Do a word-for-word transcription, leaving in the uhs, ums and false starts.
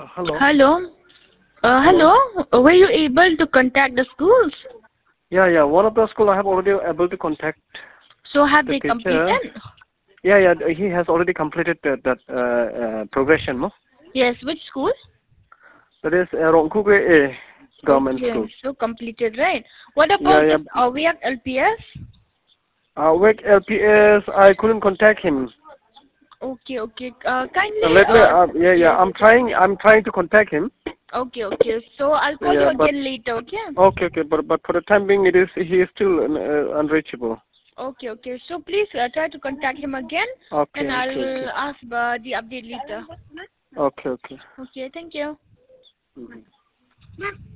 Uh, hello. Hello. Uh, Hello. hello. Were you able to contact the schools? Yeah, yeah. One of the school I have already able to contact So have the they teacher. completed? Yeah, yeah. He has already completed that, that uh, uh, progression, no? Yes. Which school? That is uh, Rongkugwe A government Okay. school. So completed, right? What Yeah, about yeah. this Aviak L P S? Uh, Wake L P S. I couldn't contact him. Okay. Okay. Uh, Uh, kindly. let me. Uh, Uh, yeah, yeah. yes. I'm trying. I'm trying to contact him. Okay. Okay. So I'll call you Yeah, but again later. Okay. okay, okay. But but for the time being, it is he is still uh, unreachable. Okay. Okay. So please uh, try to contact him again, Okay, and okay, I'll okay. ask uh, the update later. Okay, okay. Okay. Thank you. Mhm.